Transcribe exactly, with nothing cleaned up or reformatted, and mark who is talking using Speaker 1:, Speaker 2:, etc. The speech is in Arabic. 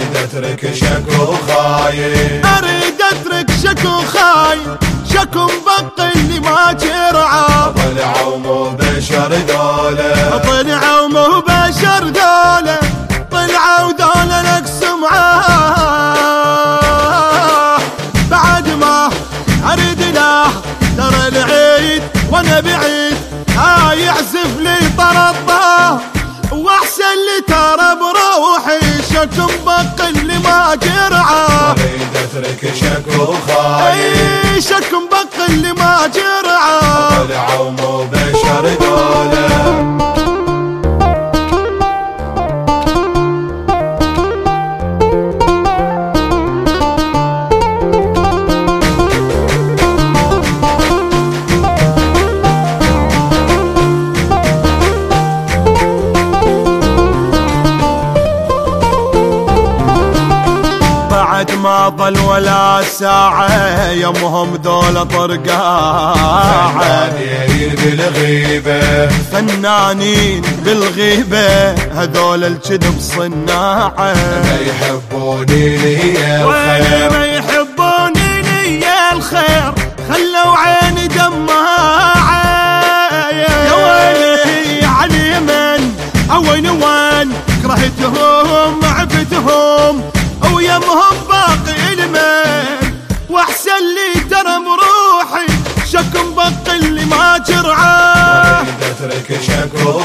Speaker 1: اريد اترك شك وخاين،
Speaker 2: اريد اترك شك وخاين، شك مبقي اللي ما جرعه.
Speaker 1: طلعوا مو بشر دولة،
Speaker 2: طلعوا مو بشر دولة، طلعوا دولة نقص معاه. بعد ما اريد له ترى العيد وانا بعيد، ها يعزف لي طرطه واحسن لي ترى بروحي، شك مبقي اللي ما جرعه.
Speaker 1: اريد اترك شك وخاين،
Speaker 2: شك مبقي اللي ما جرعه.
Speaker 1: طلعوا مو بشر دولة.
Speaker 2: بعد ما ظل ولا ساعة يمهم ذولا طرقاعة،
Speaker 1: فنانين بالغيبة،
Speaker 2: فنانين بالغيبة، هذول الكذب صناعة.
Speaker 1: ما يحبوني لي
Speaker 2: وين ما
Speaker 1: الخير،
Speaker 2: يحبوني لي الخير، خلوا عيني دماعة. يا ويلي علي من وين وين كرهتهم عفتهم، ويمهم باقي المين، واحسن لي ترى بروحي، شك مبقي اللي ما جرعه.
Speaker 1: اريد اترك شك